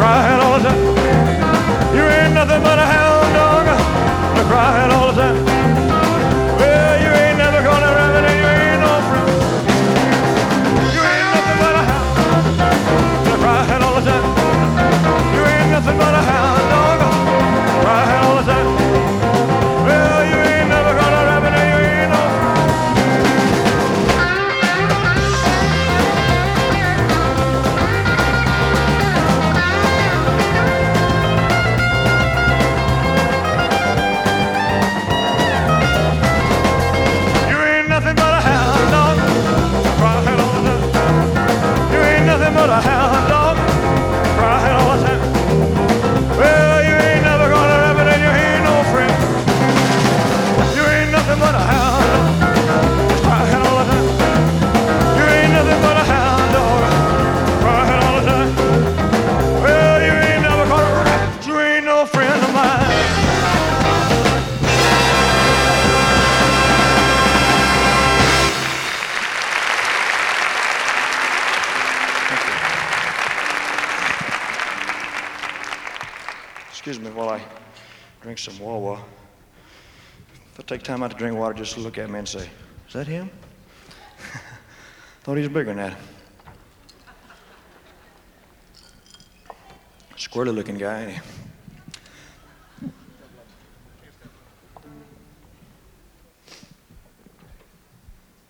crying all the time. You ain't nothing but a hound dog, crying all the time. Well, you ain't never gonna rub it and you ain't no friend. You ain't nothing but a hound dog, crying all the time. You ain't nothing but a hound dog, crying all the time. Well, you ain't never gonna rub it and you ain't no friend. You ain't nothing but a hound dog, crying all the time. You ain't nothing but a hound dog, crying all the time. Well, you ain't never gonna rub it and you ain't no friend. You ain't nothing but a hound dog, crying all the time. You ain't nothing but a hound dog, crying all the time. Well, you ain't never gonna rub it, you ain't no friend of mine. Excuse me while I drink some Wawa. If I take time out to drink water, just look at me and say, is that him? Thought he was bigger than that. Squirrely looking guy, ain't he?